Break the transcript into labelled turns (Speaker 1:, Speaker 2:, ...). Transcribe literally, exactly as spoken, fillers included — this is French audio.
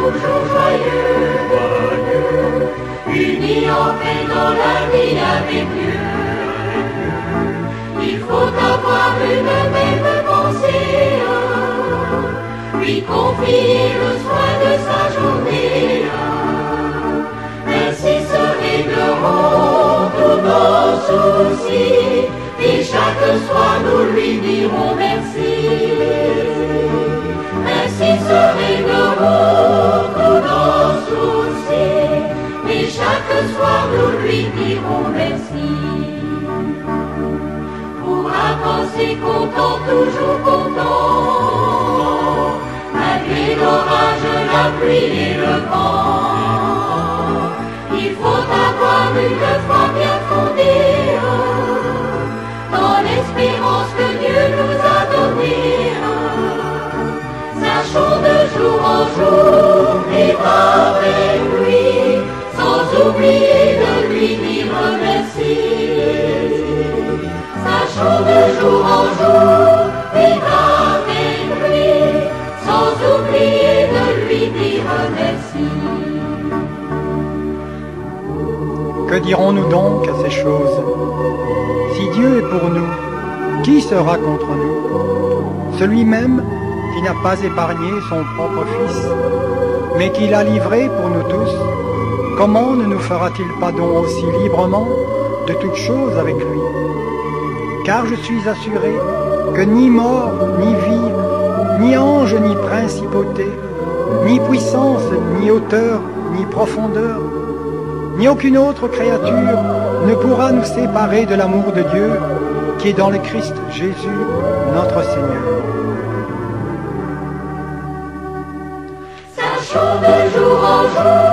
Speaker 1: toujours joyeux, unis en paix dans la vie avec Dieu. Il faut avoir une même pensée, lui confier le soin de sa journée. Ainsi se régleront tous nos soucis, et chaque soir nous lui dirons merci. Ainsi se régleront tous nos soucis, et chaque soir nous lui dirons merci. Pour avancer content, toujours content, malgré l'orage, la pluie et le vent. Il faut avoir une foi bien fondée, dans l'espérance que Dieu nous a donnée. Sachons de jour en jour vivre avec lui, sans oublier de lui dire merci. Sachons de jour en jour vivre avec lui, sans oublier de lui dire merci.
Speaker 2: Que dirons-nous donc à ces choses? Si Dieu est pour nous, qui sera contre nous? Celui même qui n'a pas épargné son propre Fils, mais qui l'a livré pour nous tous, comment ne nous fera-t-il pas donc aussi librement de toutes choses avec lui? Car je suis assuré que ni mort, ni vie, ni ange, ni principauté, ni puissance, ni hauteur, ni profondeur, ni aucune autre créature ne pourra nous séparer de l'amour de Dieu qui est dans le Christ Jésus, notre Seigneur.
Speaker 1: Sachons de jour en jour